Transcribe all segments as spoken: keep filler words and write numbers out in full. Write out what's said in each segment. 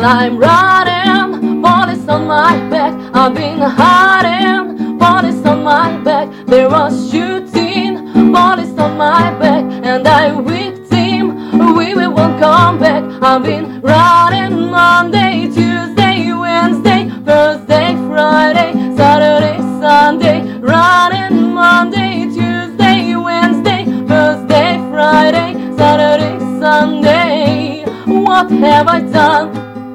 I'm running, bodies on my back. I've been hiding, bodies on my back. There was shooting, bodies on my back, and I victim, we will won't come back. I've been running Monday, Tuesday, Wednesday, Thursday, Friday, Saturday, Sunday. Running Monday, Tuesday, Wednesday, Thursday, Friday, Saturday, Sunday. What have I done?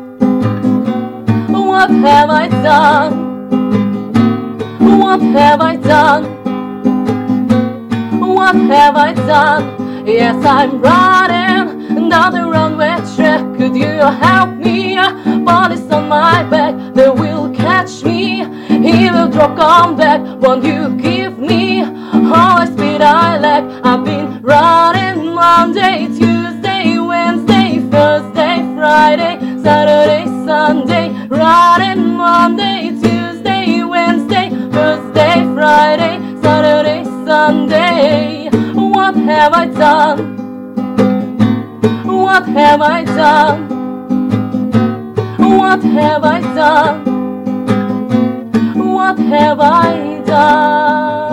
What have I done? What have I done? What have I done? Yes, I'm running down the runway track. Could you help me? Bodies on my back, they will catch me. He will drop, come back. Won't you give me all the speed I lack? I've been running Monday, Tuesday, Wednesday, Thursday, Friday, Saturday, Sunday. Running Monday, Tuesday, Wednesday, Thursday, Friday, Saturday, Sunday. What have I done? What have I done? What have I done? What have I done?